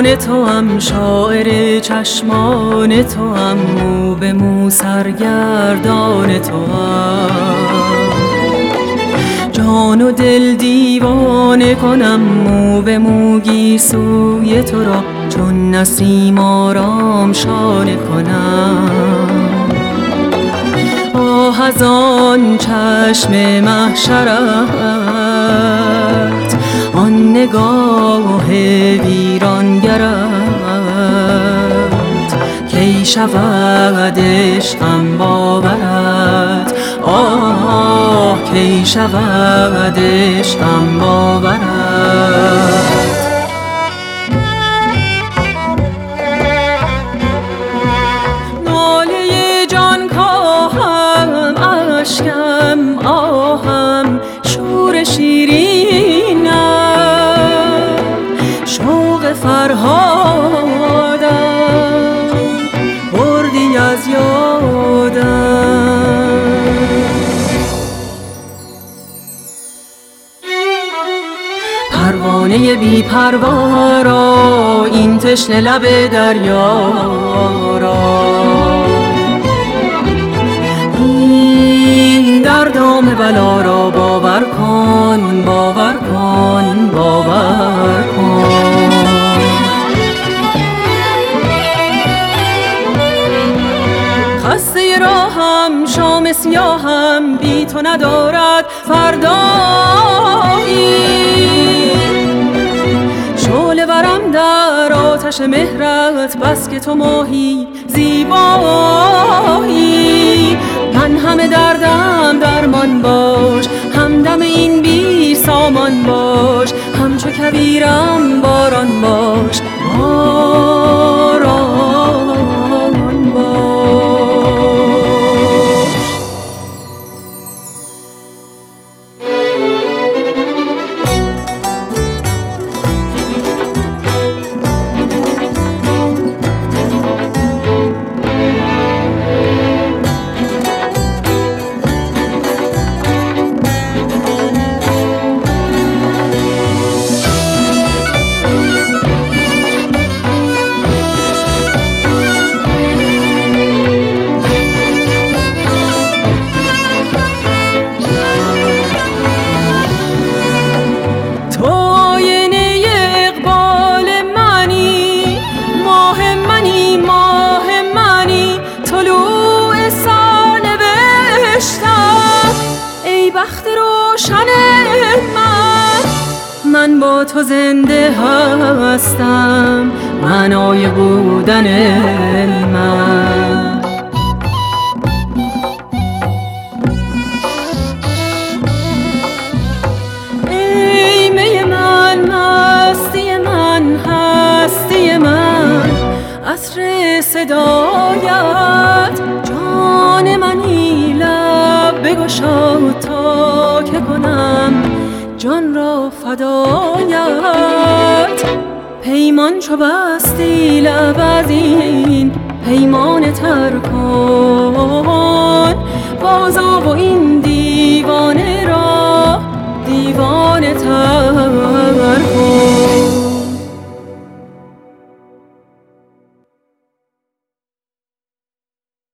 جان تو هم شاعر چشمان تو هم مو به مو سرگردان تو هم جان و دل دیوانه کنم مو به مو گیسوی تو را چون نسیم آرام شانه کنم آه از آن چشم محشرت آن نگاه ویرانگرت کی شود عشقم باورت آه کی شود عشقم باورت ناله جان کاهم اشکم آهم شور شیرینم شوق فرهادم بردی از یادم پروانه بی پروا را این تشنه لب دریا را این دردام بلا را باور کن باور کن باور کن خسته راهم شام سیاهم بی تو ندارد فردایی شعله ورم در آتش مهرت بس که تو ماهی زیبایی من همه دردم درمان باش همدم این بی سامان باش همچو کویرم باران باش باران باش بخت روشن من با تو زنده هستم معنای بودن من ای می من مستی من هستی من عطر صدایت جان منی لب بگشا تا که کنم جان را فدایت پیمان چو بستی لب از این پیمان تر کن